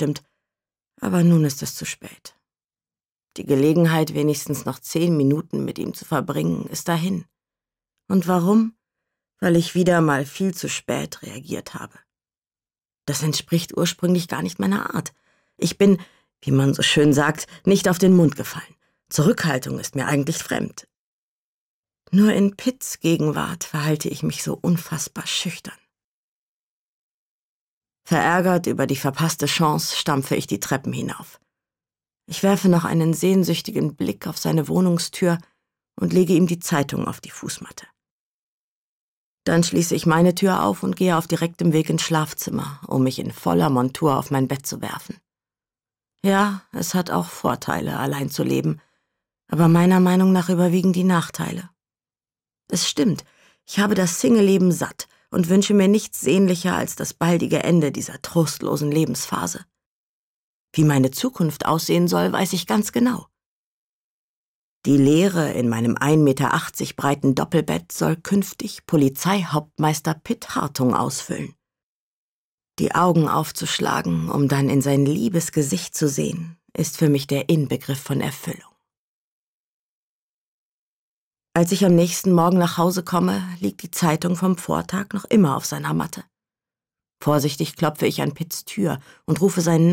bestimmt. Aber nun ist es zu spät. Die Gelegenheit, wenigstens noch 10 Minuten mit ihm zu verbringen, ist dahin. Und warum? Weil ich wieder mal viel zu spät reagiert habe. Das entspricht ursprünglich gar nicht meiner Art. Ich bin, wie man so schön sagt, nicht auf den Mund gefallen. Zurückhaltung ist mir eigentlich fremd. Nur in Pitts Gegenwart verhalte ich mich so unfassbar schüchtern. Verärgert über die verpasste Chance stampfe ich die Treppen hinauf. Ich werfe noch einen sehnsüchtigen Blick auf seine Wohnungstür und lege ihm die Zeitung auf die Fußmatte. Dann schließe ich meine Tür auf und gehe auf direktem Weg ins Schlafzimmer, um mich in voller Montur auf mein Bett zu werfen. Ja, es hat auch Vorteile, allein zu leben, aber meiner Meinung nach überwiegen die Nachteile. Es stimmt, ich habe das Single-Leben satt und wünsche mir nichts sehnlicher als das baldige Ende dieser trostlosen Lebensphase. Wie meine Zukunft aussehen soll, weiß ich ganz genau. Die Leere in meinem 1,80 Meter breiten Doppelbett soll künftig Polizeihauptmeister Pitt Hartung ausfüllen. Die Augen aufzuschlagen, um dann in sein liebes Gesicht zu sehen, ist für mich der Inbegriff von Erfüllung. Als ich am nächsten Morgen nach Hause komme, liegt die Zeitung vom Vortag noch immer auf seiner Matte. Vorsichtig klopfe ich an Pitts Tür und rufe seinen